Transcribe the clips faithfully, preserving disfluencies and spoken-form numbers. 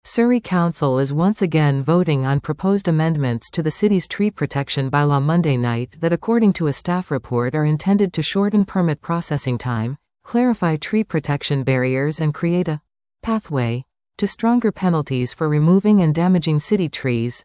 Surrey Council is once again voting on proposed amendments to the city's tree protection bylaw Monday night that, according to a staff report, are intended to shorten permit processing time, clarify tree protection barriers, and create a pathway to stronger penalties for removing and damaging city trees.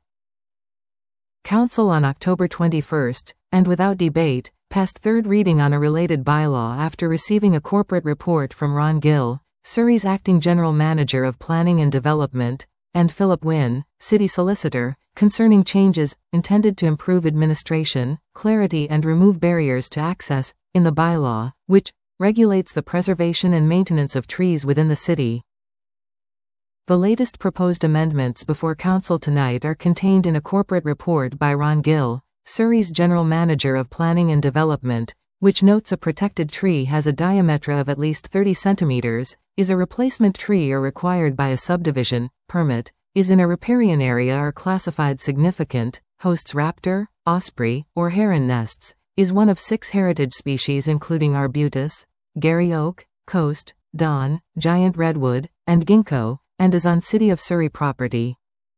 Council on October twenty-first, and without debate, passed third reading on a related bylaw after receiving a corporate report from Ron Gill, Surrey's acting general manager of planning and development, and Philip Wynne, city solicitor, concerning changes intended to improve administration, clarity, and remove barriers to access in the bylaw, which regulates the preservation and maintenance of trees within the city. The latest proposed amendments before Council tonight are contained in a corporate report by Ron Gill, Surrey's general manager of planning and development, which notes a protected tree has a diameter of at least thirty centimeters, is a replacement tree or required by a subdivision permit, is in a riparian area or classified significant, hosts raptor, osprey, or heron nests, is one of six heritage species including arbutus, Gary oak, coast, don, giant redwood, and ginkgo, and is on City of Surrey property.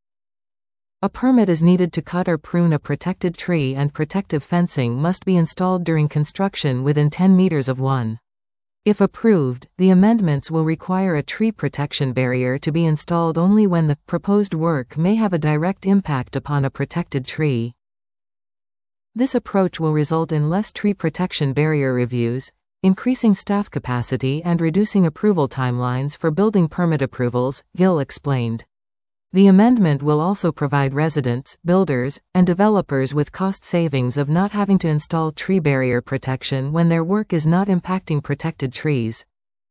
A permit is needed to cut or prune a protected tree, and protective fencing must be installed during construction within ten meters of one. If approved, the amendments will require a tree protection barrier to be installed only when the proposed work may have a direct impact upon a protected tree. This approach will result in less tree protection barrier reviews, increasing staff capacity, and reducing approval timelines for building permit approvals, Gill explained. The amendment will also provide residents, builders, and developers with cost savings of not having to install tree barrier protection when their work is not impacting protected trees.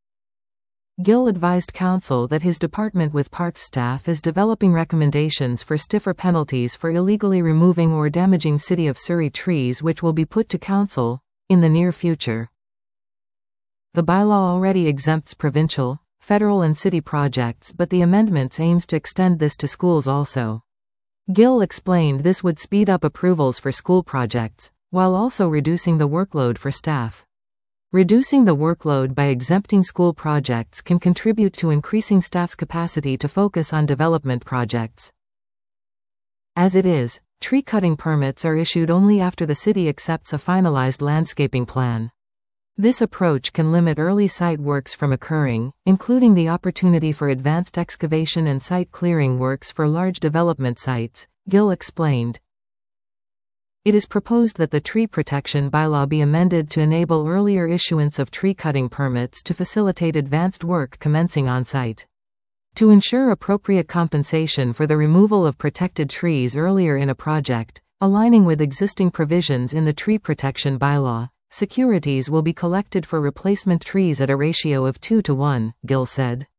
Gill advised Council that his department with Parks staff is developing recommendations for stiffer penalties for illegally removing or damaging City of Surrey trees, which will be put to Council in the near future. The bylaw already exempts provincial, federal and city projects, but the amendments aims to extend this to schools also. Gill explained this would speed up approvals for school projects, while also reducing the workload for staff. Reducing the workload by exempting school projects can contribute to increasing staff's capacity to focus on development projects. As it is, tree cutting permits are issued only after the city accepts a finalized landscaping plan. This approach can limit early site works from occurring, including the opportunity for advanced excavation and site clearing works for large development sites, Gill explained. It is proposed that the tree protection bylaw be amended to enable earlier issuance of tree cutting permits to facilitate advanced work commencing on site. To ensure appropriate compensation for the removal of protected trees earlier in a project, aligning with existing provisions in the tree protection bylaw, securities will be collected for replacement trees at a ratio of two to one, Gill said.